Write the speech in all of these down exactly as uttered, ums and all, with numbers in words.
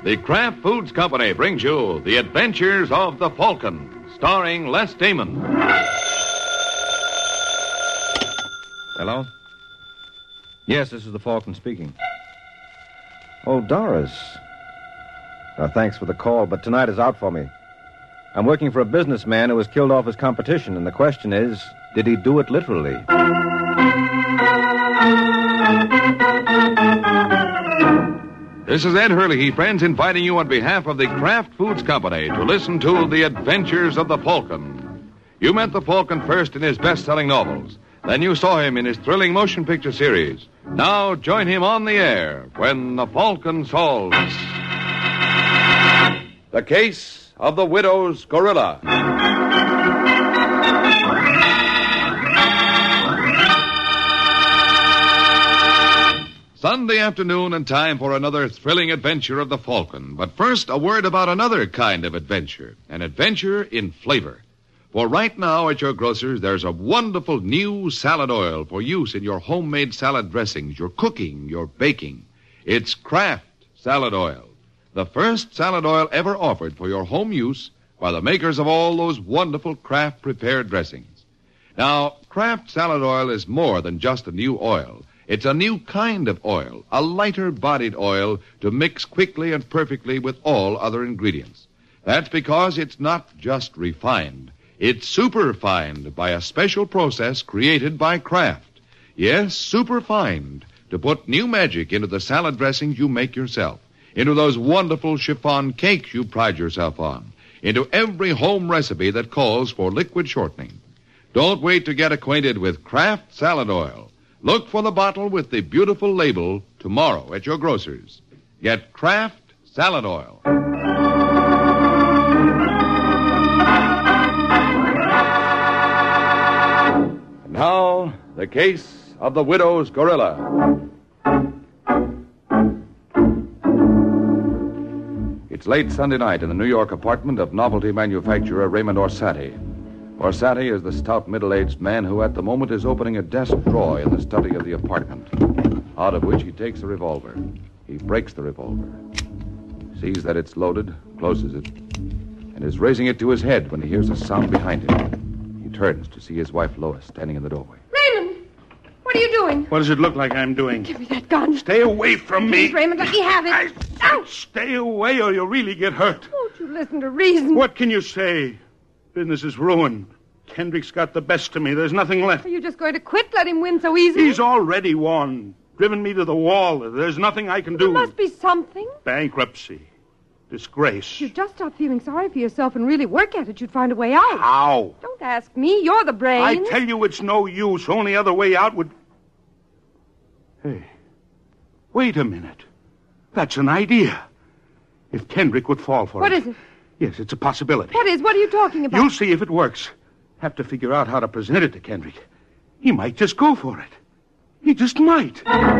the Kraft Foods Company brings you The Adventures of the Falcon, starring Les Damon. Hello? Yes, this is the Falcon speaking. Oh, Doris. Uh, thanks for the call, but tonight is out for me. I'm working for a businessman who has killed off his competition, and the question is, did he do it literally? This is Ed Hurley, friends, inviting you on behalf of the Kraft Foods Company to listen to The Adventures of the Falcon. You met the Falcon first in his best-selling novels. Then you saw him in his thrilling motion picture series. Now join him on the air when the Falcon solves the case of the widow's gorilla. Sunday afternoon and time for another thrilling adventure of the Falcon. But first, a word about another kind of adventure. An adventure in flavor. For right now at your grocer's, there's a wonderful new salad oil for use in your homemade salad dressings, your cooking, your baking. It's Kraft Salad Oil. The first salad oil ever offered for your home use by the makers of all those wonderful Kraft prepared dressings. Now, Kraft Salad Oil is more than just a new oil. It's a new kind of oil, a lighter-bodied oil to mix quickly and perfectly with all other ingredients. That's because it's not just refined. It's superfined by a special process created by Kraft. Yes, superfined to put new magic into the salad dressings you make yourself, into those wonderful chiffon cakes you pride yourself on, into every home recipe that calls for liquid shortening. Don't wait to get acquainted with Kraft Salad Oil. Look for the bottle with the beautiful label tomorrow at your grocer's. Get Kraft Salad Oil. And now, the case of the widow's gorilla. It's late Sunday night in the New York apartment of novelty manufacturer Raymond Orsatti. Orsatti is the stout middle-aged man who at the moment is opening a desk drawer in the study of the apartment, out of which he takes a revolver. He breaks the revolver, sees that it's loaded, closes it, and is raising it to his head when he hears a sound behind him. He turns to see his wife Lois standing in the doorway. Raymond! What are you doing? What does it look like I'm doing? Give me that gun. Stay away from me. Please, Raymond, let me have it. I said stay away or you'll really get hurt. Won't you listen to reason? What can you say? Business is ruined. Kendrick's got the best of me. There's nothing left. Are you just going to quit? Let him win so easily? He's already won. Driven me to the wall. There's nothing I can do. There must be something. Bankruptcy. Disgrace. If you just stop feeling sorry for yourself and really work at it, you'd find a way out. How? Don't ask me. You're the brains. I tell you it's no use. Only other way out would... Hey, wait a minute. That's an idea. If Kendrick would fall for What it. is it? Yes, it's a possibility. What is? What are you talking about? You'll see if it works. Have to figure out how to present it to Kendrick. He might just go for it. He just might.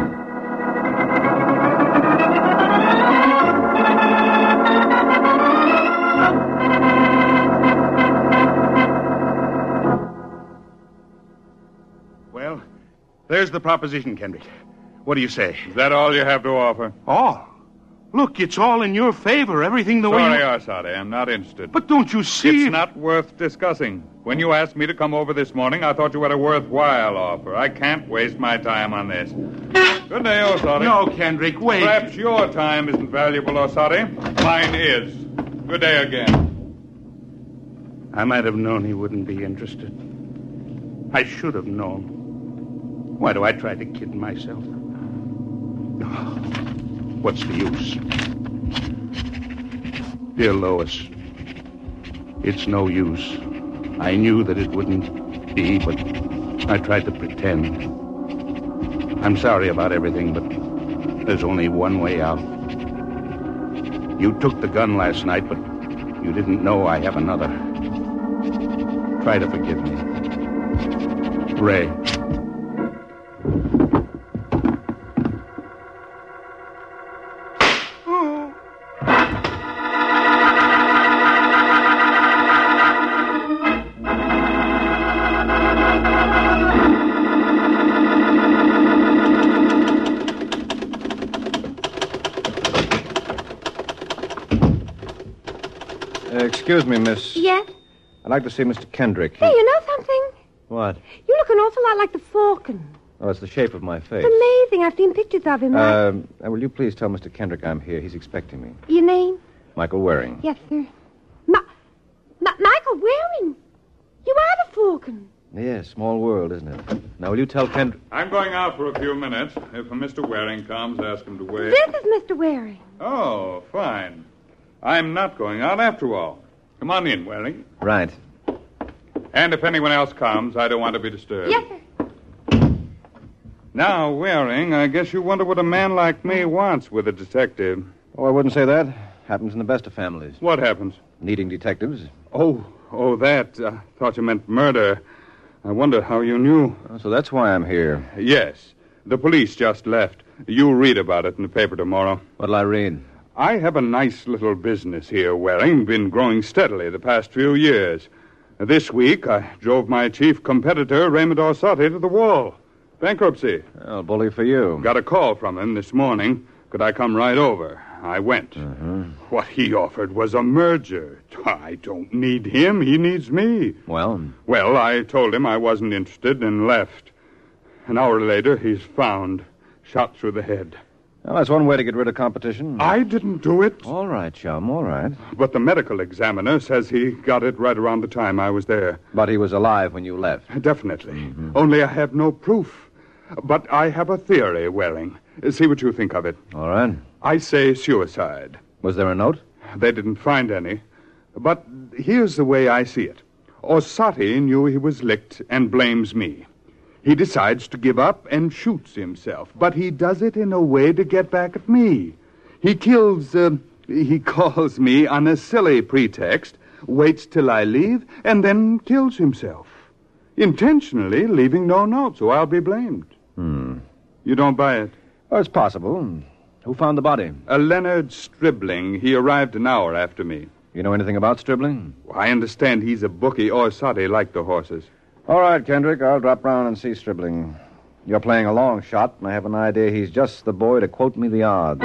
Well, there's the proposition, Kendrick. What do you say? Is that all you have to offer? All? Look, it's all in your favor. Everything the Sorry, way you... Orsatti, I'm not interested. But don't you see... It's not worth discussing. When you asked me to come over this morning, I thought you had a worthwhile offer. I can't waste my time on this. Good day, Orsatti. No, Kendrick, wait. Perhaps your time isn't valuable, Orsatti. Mine is. Good day again. I might have known he wouldn't be interested. I should have known. Why do I try to kid myself? Oh, what's the use? Dear Lois, it's no use. I knew that it wouldn't be, but I tried to pretend. I'm sorry about everything, but there's only one way out. You took the gun last night, but you didn't know I have another. Try to forgive me. Ray. Uh, excuse me, miss. Yes? I'd like to see Mister Kendrick. Hey, you know something? What? You look an awful lot like the Falcon. Oh, it's the shape of my face. It's amazing. I've seen pictures of him. I- Um, uh, will you please tell Mister Kendrick I'm here? He's expecting me. Your name? Michael Waring. Yes, sir. Ma- Ma- Michael Waring. You are the Falcon. Yes, small world, isn't it? Now, will you tell Kendrick... I'm going out for a few minutes. If Mister Waring comes, ask him to wait. This is Mister Waring. Oh, fine. I'm not going out after all. Come on in, Waring. Right. And if anyone else comes, I don't want to be disturbed. Yes, sir. Now, Waring, I guess you wonder what a man like me wants with a detective. Oh, I wouldn't say that. Happens in the best of families. What happens? Needing detectives. Oh, oh, that. I thought you meant murder. I wonder how you knew. Oh, so that's why I'm here. Yes. The police just left. You'll read about it in the paper tomorrow. What'll I read? I have a nice little business here, Waring. Been growing steadily the past few years. This week, I drove my chief competitor, Raymond Orsatti, to the wall. Bankruptcy. Well, bully for you. Got a call from him this morning. Could I come right over? I went. Uh-huh. What he offered was a merger. I don't need him. He needs me. Well, Well, I told him I wasn't interested and left. An hour later, he's found. Shot through the head. well, that's one way to get rid of competition. I didn't do it. All right, chum, all right. But the medical examiner says he got it right around the time I was there. But he was alive when you left. Definitely. Only I have no proof. But I have a theory, Waring. See what you think of it. All right. I say suicide. Was there a note? They didn't find any. But here's the way I see it. Orsatti knew he was licked and blames me. He decides to give up and shoots himself. But he does it in a way to get back at me. He kills, uh, he calls me on a silly pretext, waits till I leave, and then kills himself. Intentionally leaving no note, so I'll be blamed. Hmm. You don't buy it? Oh, it's possible. Who found the body? A Leonard Stribling. He arrived an hour after me. You know anything about Stribling? I understand he's a bookie. Orsatti liked the horses. All right, Kendrick, I'll drop round and see Stribling. You're playing a long shot, and I have an idea he's just the boy to quote me the odds.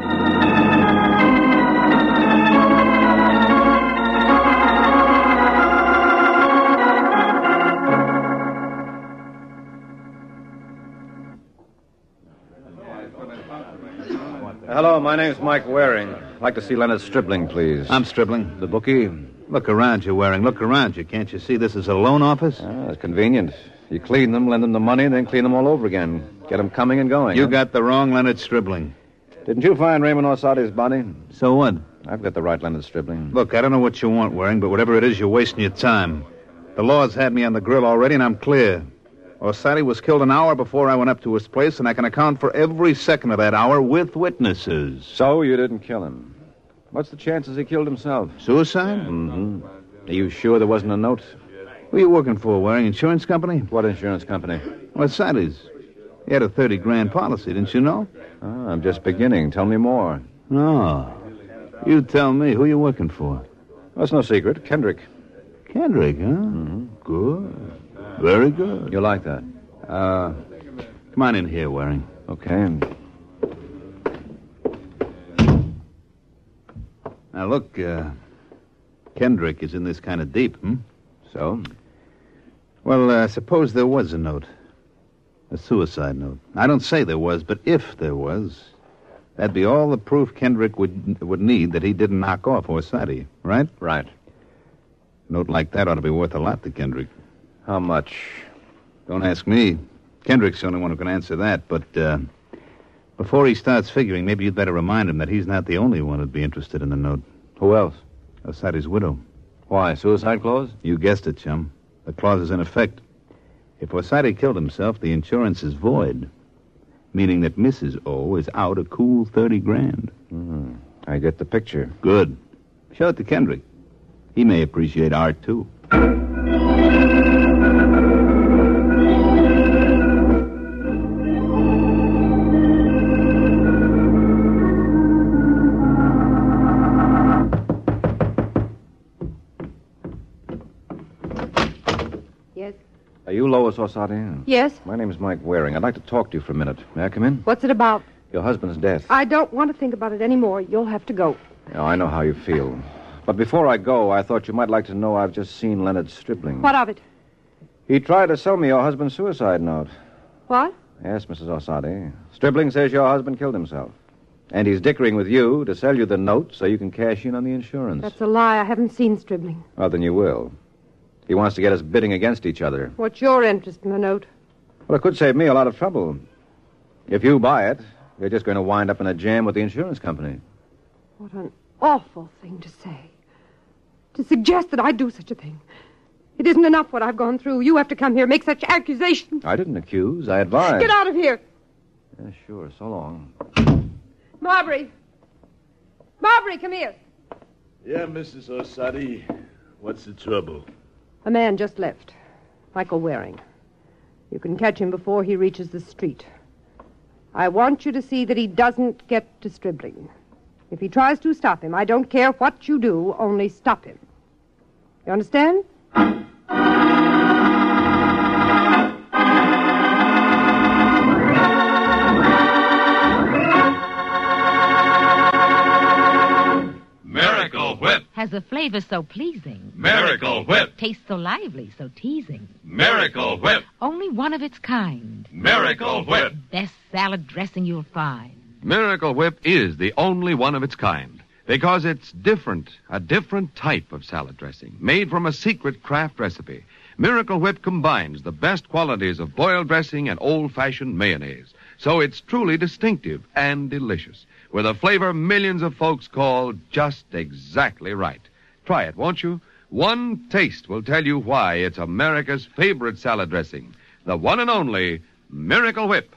Hello, my name's Mike Waring. I'd like to see Leonard Stribling, please. I'm Stribling. The bookie? Look around you, Waring. Look around you. Can't you see this is a loan office? Ah, it's convenient. You clean them, lend them the money, and then clean them all over again. Get them coming and going. You huh? got the wrong Leonard Stribling. Didn't you find Raymond Orsatti's body? So what? I've got the right Leonard Stribling. Look, I don't know what you want, Waring, but whatever it is, you're wasting your time. The law's had me on the grill already, and I'm clear. Orsatti was killed an hour before I went up to his place, and I can account for every second of that hour with witnesses. So you didn't kill him. What's the chances he killed himself? Suicide? Mm-hmm. Are you sure there wasn't a note? Who are you working for, Waring? Insurance company? What insurance company? Orsatti's. He had a thirty grand policy, didn't you know? Oh, I'm just beginning. Tell me more. No. You tell me. Who you working for? Well, it's no secret. Kendrick. Kendrick, huh? Mm-hmm. Good. Very good. You like that? Uh, come on in here, Waring. Okay. Now, look, uh, Kendrick is in this kind of deep, hmm? So? Well, uh, suppose there was a note. A suicide note. I don't say there was, but if there was, that'd be all the proof Kendrick would would need that he didn't knock off Orsatti, right? Right. A note like that ought to be worth a lot to Kendrick. How much? Don't ask me. Kendrick's the only one who can answer that, but uh, before he starts figuring, maybe you'd better remind him that he's not the only one who'd be interested in the note. Who else? Orsatti's widow. Why, suicide clause? You guessed it, chum. The clause is in effect. If Orsatti killed himself, the insurance is void, meaning that Missus O is out a cool thirty grand. Mm, I get the picture. Good. Show it to Kendrick. He may appreciate art, too. Yes? Are you Lois Orsatti? Yes? My name's Mike Waring. I'd like to talk to you for a minute. May I come in? What's it about? Your husband's death. I don't want to think about it anymore. You'll have to go. Oh, I know how you feel. But before I go, I thought you might like to know I've just seen Leonard Stribling. What of it? He tried to sell me your husband's suicide note. What? Yes, Missus Orsatti. Stribling says your husband killed himself. And he's dickering with you to sell you the note so you can cash in on the insurance. That's a lie. I haven't seen Stribling. Well, then you will. He wants to get us bidding against each other. What's your interest in the note? Well, it could save me a lot of trouble. If you buy it, you're just going to wind up in a jam with the insurance company. What an awful thing to say. To suggest that I'd do such a thing. It isn't enough what I've gone through. You have to come here, make such accusations. I didn't accuse. I advised. Get out of here. Yeah, sure. So long. Marbury. Marbury, come here. Yeah, Missus Orsatti. What's the trouble? A man just left. Michael Waring. You can catch him before he reaches the street. I want you to see that he doesn't get to Stribling. If he tries to, stop him. I don't care what you do, only stop him. You understand? Miracle Whip. Has a flavor so pleasing. Miracle Whip. Tastes so lively, so teasing. Miracle Whip. Only one of its kind. Miracle Whip. Best salad dressing you'll find. Miracle Whip is the only one of its kind because it's different, a different type of salad dressing made from a secret craft recipe. Miracle Whip combines the best qualities of boiled dressing and old-fashioned mayonnaise, so it's truly distinctive and delicious, with a flavor millions of folks call just exactly right. Try it, won't you? One taste will tell you why it's America's favorite salad dressing, the one and only Miracle Whip.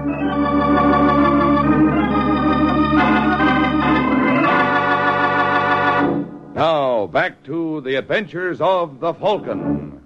Now, back to the adventures of the Falcon.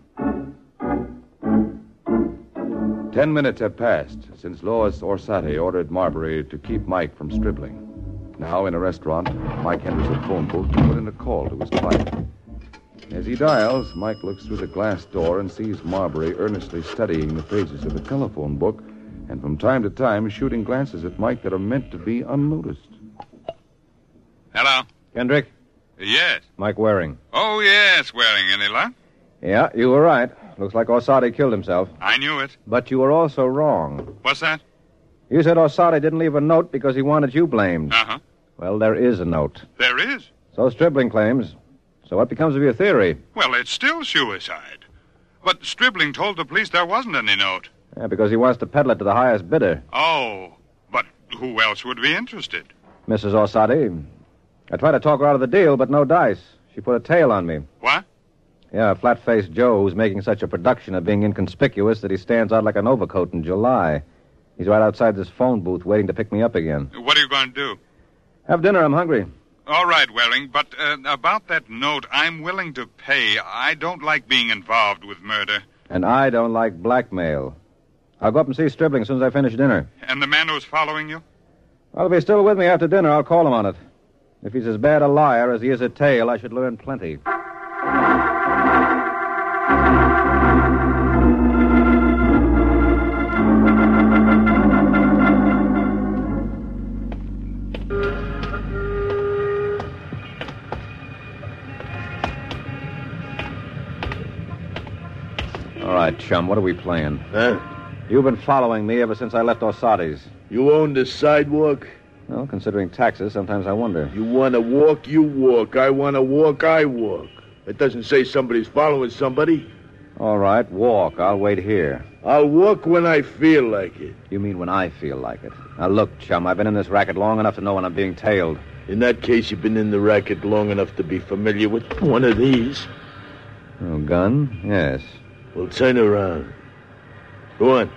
Ten minutes have passed since Lois Orsatti ordered Marbury to keep Mike from Stribling. Now, in a restaurant, Mike enters a phone booth to put in a call to his client. As he dials, Mike looks through the glass door and sees Marbury earnestly studying the pages of the telephone book and from time to time shooting glances at Mike that are meant to be unnoticed. Hello? Kendrick? Yes. Mike Waring. Oh, yes, Waring. Any luck? Yeah, you were right. Looks like Orsatti killed himself. I knew it. But you were also wrong. What's that? You said Orsatti didn't leave a note because he wanted you blamed. Uh-huh. Well, there is a note. There is? So Stribling claims. So what becomes of your theory? Well, it's still suicide. But Stribling told the police there wasn't any note. Yeah, because he wants to peddle it to the highest bidder. Oh, but who else would be interested? Missus Orsatti. I tried to talk her out of the deal, but no dice. She put a tail on me. What? Yeah, flat-faced Joe who's making such a production of being inconspicuous that he stands out like an overcoat in July. He's right outside this phone booth waiting to pick me up again. What are you going to do? Have dinner. I'm hungry. All right, Waring, but uh, about that note, I'm willing to pay. I don't like being involved with murder. And I don't like blackmail. I'll go up and see Stribling as soon as I finish dinner. And the man who's following you? Well, if he's still with me after dinner, I'll call him on it. If he's as bad a liar as he is a tale, I should learn plenty. All right, chum, what are we playing? Huh? You've been following me ever since I left Orsatti's. You own the sidewalk? Well, considering taxes, sometimes I wonder. You want to walk, you walk. I want to walk, I walk. It doesn't say somebody's following somebody. All right, walk. I'll wait here. I'll walk when I feel like it. You mean when I feel like it? Now, look, chum, I've been in this racket long enough to know when I'm being tailed. In that case, you've been in the racket long enough to be familiar with one of these. Oh, gun? Yes. Well, turn around. Go on.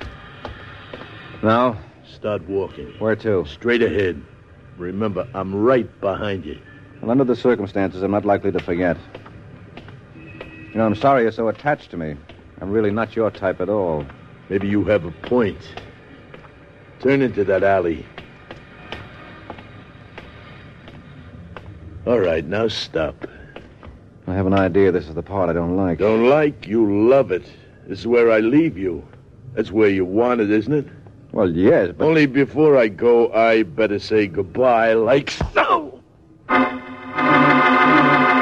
Now? Start walking. Where to? Straight ahead. Remember, I'm right behind you. Well, under the circumstances, I'm not likely to forget. You know, I'm sorry you're so attached to me. I'm really not your type at all. Maybe you have a point. Turn into that alley. All right, now stop. I have an idea this is the part I don't like. Don't like? You love it. This is where I leave you. That's where you want it, isn't it? Well, yes, but... Only before I go, I better say goodbye like so.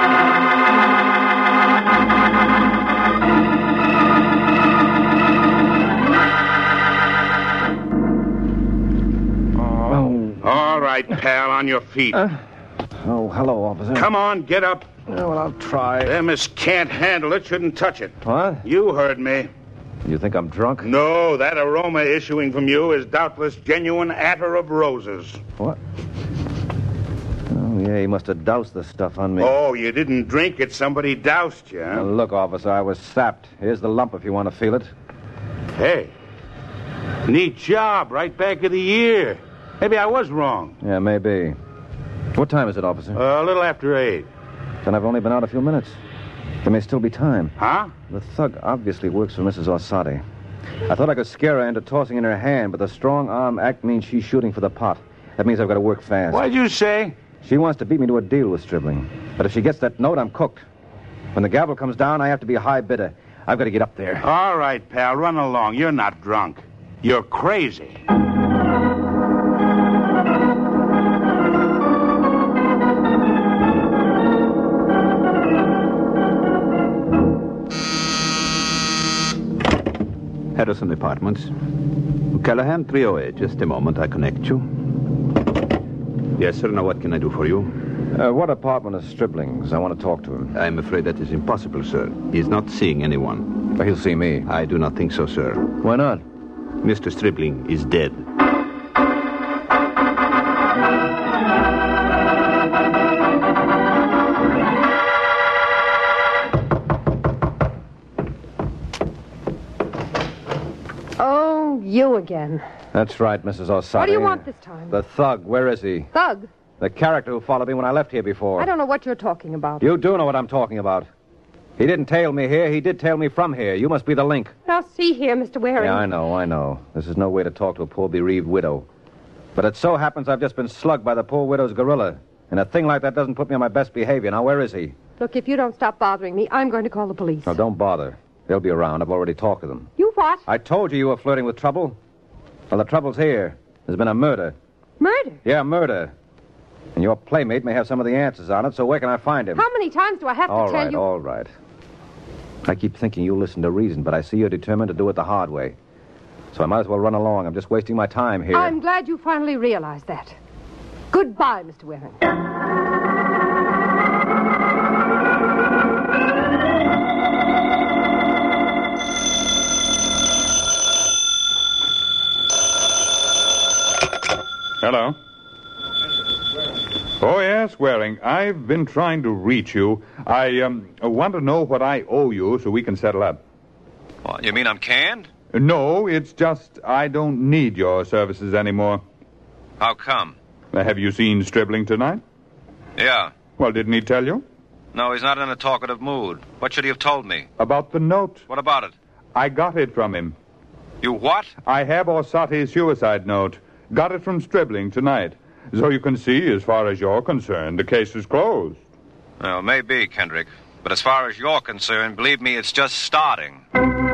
right, pal, on your feet. Uh, oh, hello, officer. Come on, get up. Oh, well, I'll try. Them as can't handle it shouldn't touch it. What? You heard me. You think I'm drunk? No, that aroma issuing from you is doubtless genuine attar of roses. What? Oh, yeah, he must have doused the stuff on me. Oh, you didn't drink it. Somebody doused you, huh? Now, look, officer, I was sapped. Here's the lump if you want to feel it. Hey, neat job. Right back of the ear. Maybe I was wrong. Yeah, maybe. What time is it, officer? Uh, a little after eight. Then I've only been out a few minutes. There may still be time. Huh? The thug obviously works for Missus Orsatti. I thought I could scare her into tossing in her hand, but the strong arm act means she's shooting for the pot. That means I've got to work fast. What'd you say? She wants to beat me to a deal with Stribling. But if she gets that note, I'm cooked. When the gavel comes down, I have to be a high bidder. I've got to get up there. All right, pal, run along. You're not drunk. You're crazy. Harrison Apartments. Callahan, three oh eight. Just a moment, I connect you. Yes, sir. Now, what can I do for you? Uh, what apartment is Stribling's? I want to talk to him. I'm afraid that is impossible, sir. He's not seeing anyone. But he'll see me. I do not think so, sir. Why not? Mister Stribling is dead. Oh, you again. That's right, Missus Orsatti. What do you want this time? The thug. Where is he? Thug? The character who followed me when I left here before. I don't know what you're talking about. You do know what I'm talking about. He didn't tail me here. He did tail me from here. You must be the link. Now, see here, Mister Waring. Yeah, I know, I know. This is no way to talk to a poor bereaved widow. But it so happens I've just been slugged by the poor widow's gorilla. And a thing like that doesn't put me on my best behavior. Now, where is he? Look, if you don't stop bothering me, I'm going to call the police. No, don't bother. They'll be around. I've already talked to them. You what? I told you you were flirting with trouble. Well, the trouble's here. There's been a murder. Murder? Yeah, murder. And your playmate may have some of the answers on it, so where can I find him? How many times do I have all to tell right, you? All right, all right. I keep thinking you'll listen to reason, but I see you're determined to do it the hard way. So I might as well run along. I'm just wasting my time here. I'm glad you finally realized that. Goodbye, Mister Waring. Hello. Oh, yes, Waring. I've been trying to reach you. I um, want to know what I owe you so we can settle up. What, you mean I'm canned? No, it's just I don't need your services anymore. How come? Uh, have you seen Stribling tonight? Yeah. Well, didn't he tell you? No, he's not in a talkative mood. What should he have told me? About the note. What about it? I got it from him. You what? I have Orsatti's suicide note. Got it from Stribling tonight. So you can see, as far as you're concerned, the case is closed. Well, maybe, Kendrick. But as far as you're concerned, believe me, it's just starting.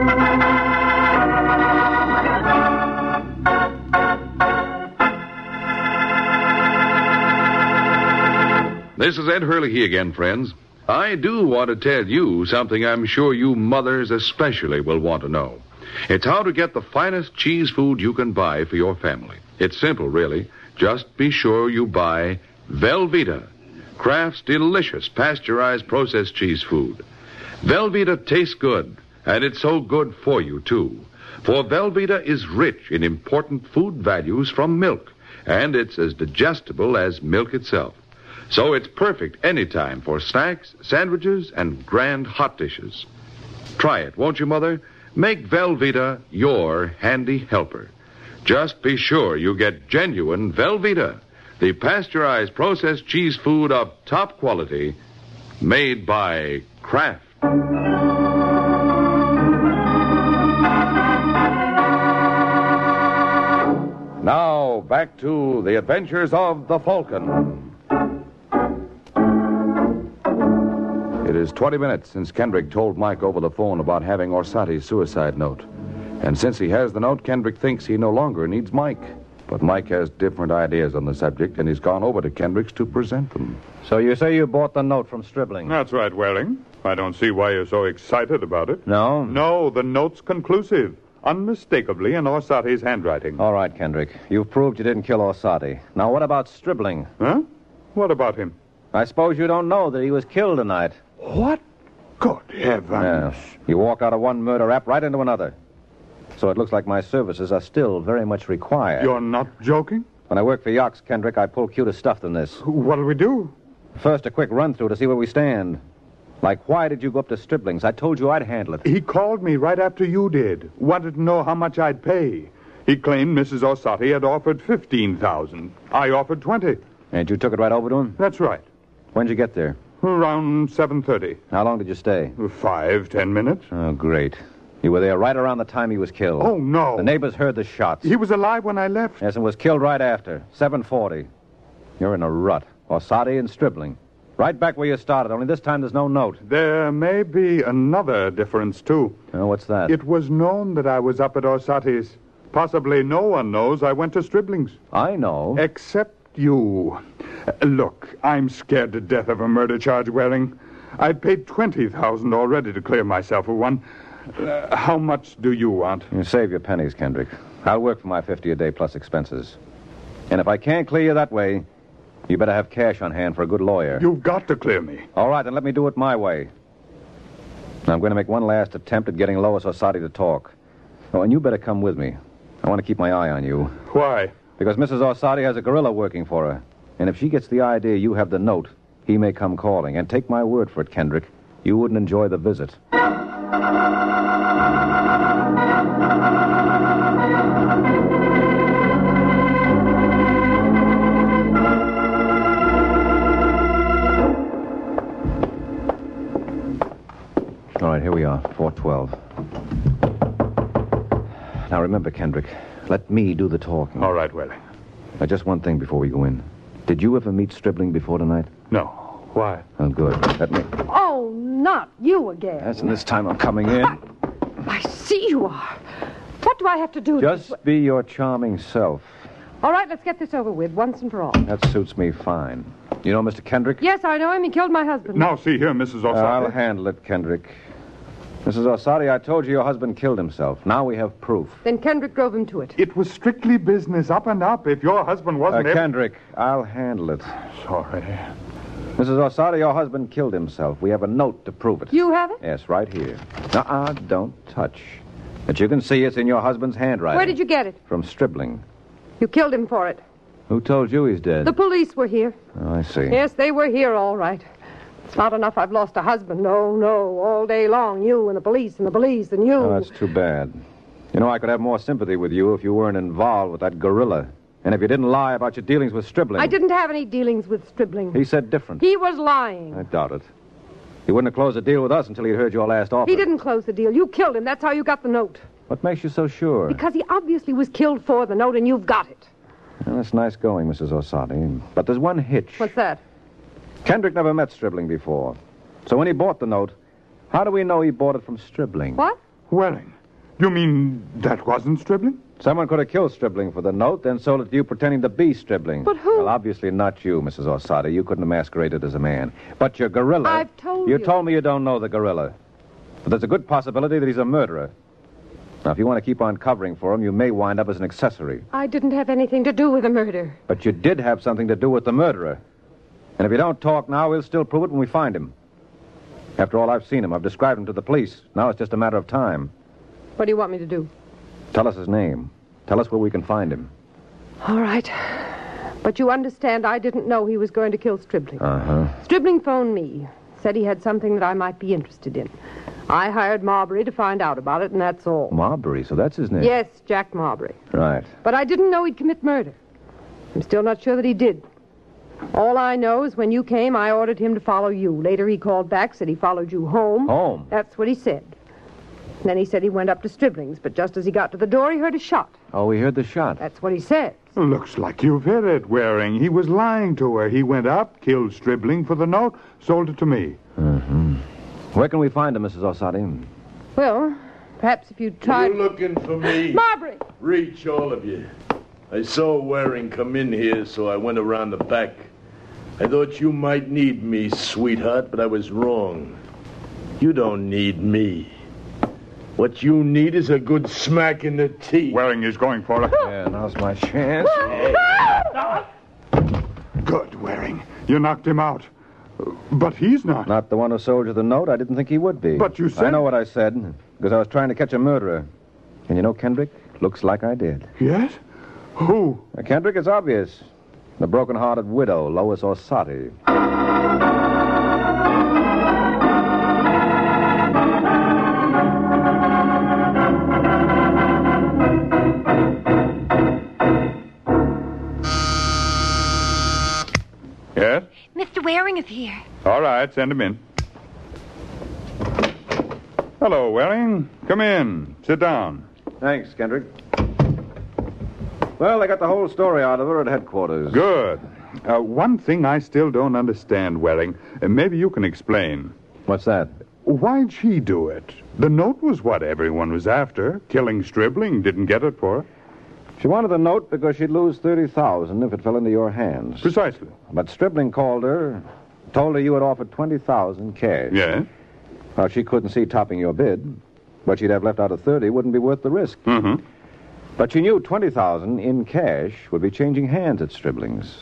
This is Ed Hurley again, friends. I do want to tell you something I'm sure you mothers especially will want to know. It's how to get the finest cheese food you can buy for your family. It's simple, really. Just be sure you buy Velveeta, Kraft's delicious pasteurized processed cheese food. Velveeta tastes good, and it's so good for you, too. For Velveeta is rich in important food values from milk, and it's as digestible as milk itself. So it's perfect anytime for snacks, sandwiches, and grand hot dishes. Try it, won't you, Mother? Make Velveeta your handy helper. Just be sure you get genuine Velveeta, the pasteurized processed cheese food of top quality, made by Kraft. Now, back to the adventures of the Falcon. It is twenty minutes since Kendrick told Mike over the phone about having Orsatti's suicide note. And since he has the note, Kendrick thinks he no longer needs Mike. But Mike has different ideas on the subject, and he's gone over to Kendrick's to present them. So you say you bought the note from Stribling? That's right, Waring. I don't see why you're so excited about it. No? No, the note's conclusive. unmistakably in Orsatti's handwriting. All right, Kendrick. You've proved you didn't kill Orsatti. Now, what about Stribling? Huh? What about him? I suppose you don't know that he was killed tonight. What? Good heavens. Yeah. You walked out of one murder rap right into another. So it looks like my services are still very much required. You're not joking? When I work for Yox, Kendrick, I pull cuter stuff than this. What'll we do? First, a quick run-through to see where we stand. Like, why did you go up to Stribling's? I told you I'd handle it. He called me right after you did. Wanted to know how much I'd pay. He claimed Missus Orsatti had offered fifteen thousand dollars. I offered twenty. And you took it right over to him? That's right. When'd you get there? Around seven thirty. How long did you stay? Five, ten minutes. Oh, great. You were there right around the time he was killed. Oh, no. The neighbors heard the shots. He was alive when I left. Yes, and was killed right after. seven forty. You're in a rut. Orsatti and Stribling. Right back where you started, only this time there's no note. There may be another difference, too. Oh, what's that? It was known that I was up at Orsatti's. Possibly no one knows I went to Stribling's. I know. Except you. Uh, look, I'm scared to death of a murder charge, Waring. I'd paid twenty thousand dollars already to clear myself of one. Uh, how much do you want? You save your pennies, Kendrick. I'll work for my fifty a day plus expenses. And if I can't clear you that way, you better have cash on hand for a good lawyer. You've got to clear me. All right, then let me do it my way. Now, I'm going to make one last attempt at getting Lois Orsatti to talk. Oh, and you better come with me. I want to keep my eye on you. Why? Because Missus Orsatti has a gorilla working for her. And if she gets the idea you have the note, he may come calling. And take my word for it, Kendrick, you wouldn't enjoy the visit. All right, here we are, four twelve. Now, remember, Kendrick, let me do the talking. All right, Waring. Now, just one thing before we go in. Did you ever meet Stribling before tonight? No. Why? Oh, good. Let me... Oh, not you again. Yes, and this time I'm coming in. I, I see you are. What do I have to do? Just with... be your charming self. All right, let's get this over with, once and for all. That suits me fine. You know Mister Kendrick? Yes, I know him. He killed my husband. Now, see here, Missus Orsatti. I'll handle it, Kendrick. Missus Orsatti, I told you your husband killed himself. Now we have proof. Then Kendrick drove him to it. It was strictly business, up and up. If your husband wasn't... Uh, able... Kendrick, I'll handle it. Sorry. Missus Orsatti, your husband killed himself. We have a note to prove it. You have it? Yes, right here. Uh-uh, don't touch. But you can see it's in your husband's handwriting. Where did you get it? From Stribling. You killed him for it. Who told you he's dead? The police were here. Oh, I see. Yes, they were here, all right. It's not enough I've lost a husband. No, no. All day long, you and the police and the police and you. Oh, that's too bad. You know, I could have more sympathy with you if you weren't involved with that gorilla. And if you didn't lie about your dealings with Stribling. I didn't have any dealings with Stribling. He said different. He was lying. I doubt it. He wouldn't have closed a deal with us until he'd heard your last offer. He didn't close the deal. You killed him. That's how you got the note. What makes you so sure? Because he obviously was killed for the note, and you've got it. Well, that's nice going, Missus Orsatti. But there's one hitch. What's that? Kendrick never met Stribling before. So when he bought the note, how do we know he bought it from Stribling? What? Waring, you mean that wasn't Stribling? Someone could have killed Stribling for the note, then sold it to you pretending to be Stribling. But who? Well, obviously not you, Missus Orsatti. You couldn't have masqueraded as a man. But your gorilla... I've told you. you. told me you don't know the gorilla. But there's a good possibility that he's a murderer. Now, if you want to keep on covering for him, you may wind up as an accessory. I didn't have anything to do with the murder. But you did have something to do with the murderer. And if you don't talk now, we'll still prove it when we find him. After all, I've seen him. I've described him to the police. Now it's just a matter of time. What do you want me to do? Tell us his name. Tell us where we can find him. All right. But you understand I didn't know he was going to kill Stribling. Uh-huh. Stribling phoned me. Said he had something that I might be interested in. I hired Marbury to find out about it, and that's all. Marbury, so that's his name? Yes, Jack Marbury. Right. But I didn't know he'd commit murder. I'm still not sure that he did. All I know is when you came, I ordered him to follow you. Later he called back, said he followed you home. Home? That's what he said. And then he said he went up to Stribling's, but just as he got to the door, he heard a shot. Oh, we heard the shot. That's what he said. Looks like you've hit it, Waring. He was lying to her. He went up, killed Stribling for the note, sold it to me. Mm-hmm. Where can we find him, Missus Orsatti? Well, perhaps if you tried... You looking for me? Marbury! Reach, all of you. I saw Waring come in here, so I went around the back. I thought you might need me, sweetheart, but I was wrong. You don't need me. What you need is a good smack in the teeth. Waring is going for it. Yeah, now's my chance. Good, Waring. You knocked him out. But he's not. Not the one who sold you the note? I didn't think he would be. But you said... I know what I said, because I was trying to catch a murderer. And you know, Kendrick, looks like I did. Yes? Who? Uh, Kendrick, it's obvious. The broken-hearted widow, Lois Orsatti. Yes? Mister Waring is here. All right, send him in. Hello, Waring. Come in. Sit down. Thanks, Kendrick. Well, they got the whole story out of her at headquarters. Good. Uh, one thing I still don't understand, Waring. Uh, maybe you can explain. What's that? Why'd she do it? The note was what everyone was after. Killing Stribling didn't get it for her. She wanted the note because she'd lose thirty thousand dollars if it fell into your hands. Precisely. But Stribling called her, told her you had offered twenty thousand dollars cash. Yes? Well, she couldn't see topping your bid. What she'd have left out of thirty wouldn't be worth the risk. Mm-hmm. But she knew twenty thousand dollars in cash would be changing hands at Stribling's.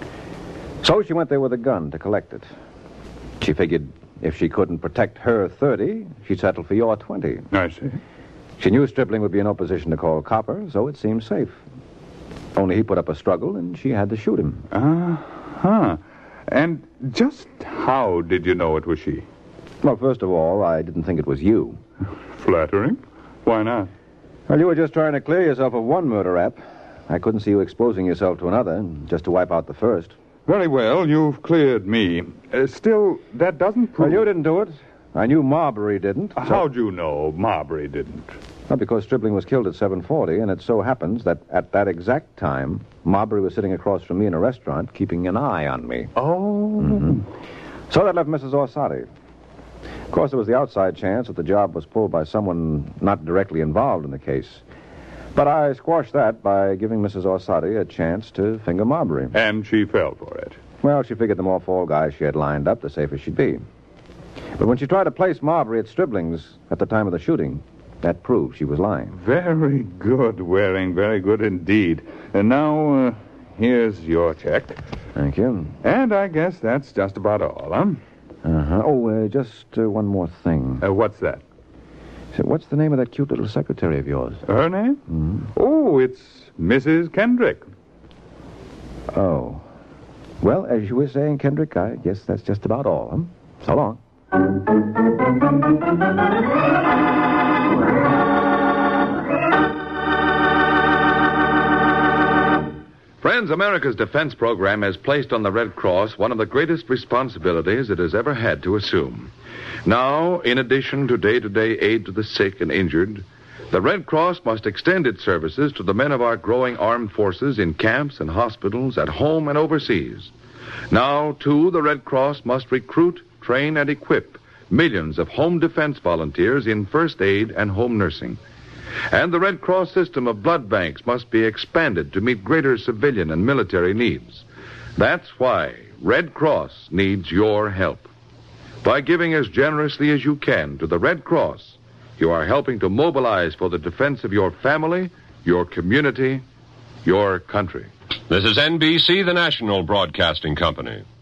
So she went there with a gun to collect it. She figured if she couldn't protect her thirty, she'd settle for your twenty. I see. She knew Stribling would be in no position to call Copper, so it seemed safe. Only he put up a struggle, and she had to shoot him. Uh-huh. And just how did you know it was she? Well, first of all, I didn't think it was you. Flattering? Why not? Well, you were just trying to clear yourself of one murder rap. I couldn't see you exposing yourself to another, just to wipe out the first. Very well, you've cleared me. Uh, still, that doesn't prove... Well, you didn't do it. I knew Marbury didn't. So... How'd you know Marbury didn't? Well, because Stribling was killed at seven forty, and it so happens that at that exact time, Marbury was sitting across from me in a restaurant, keeping an eye on me. Oh. Mm-hmm. So that left Missus Orsatti. Of course, there was the outside chance that the job was pulled by someone not directly involved in the case. But I squashed that by giving Missus Orsatti a chance to finger Marbury. And she fell for it. Well, she figured the more fall guys she had lined up, the safer she'd be. But when she tried to place Marbury at Stribling's at the time of the shooting, that proved she was lying. Very good, Waring. Very good indeed. And now, uh, here's your check. Thank you. And I guess that's just about all, huh? Uh-huh. Oh, uh, just uh, one more thing. Uh, what's that? So what's the name of that cute little secretary of yours? Her name? Mm-hmm. Oh, it's Missus Kendrick. Oh. Well, as you were saying, Kendrick, I guess that's just about all, huh? So long. Friends, America's defense program has placed on the Red Cross one of the greatest responsibilities it has ever had to assume. Now, in addition to day-to-day aid to the sick and injured, the Red Cross must extend its services to the men of our growing armed forces in camps and hospitals, at home and overseas. Now, too, the Red Cross must recruit, train, and equip millions of home defense volunteers in first aid and home nursing. And the Red Cross system of blood banks must be expanded to meet greater civilian and military needs. That's why Red Cross needs your help. By giving as generously as you can to the Red Cross, you are helping to mobilize for the defense of your family, your community, your country. This is N B C, the national broadcasting company.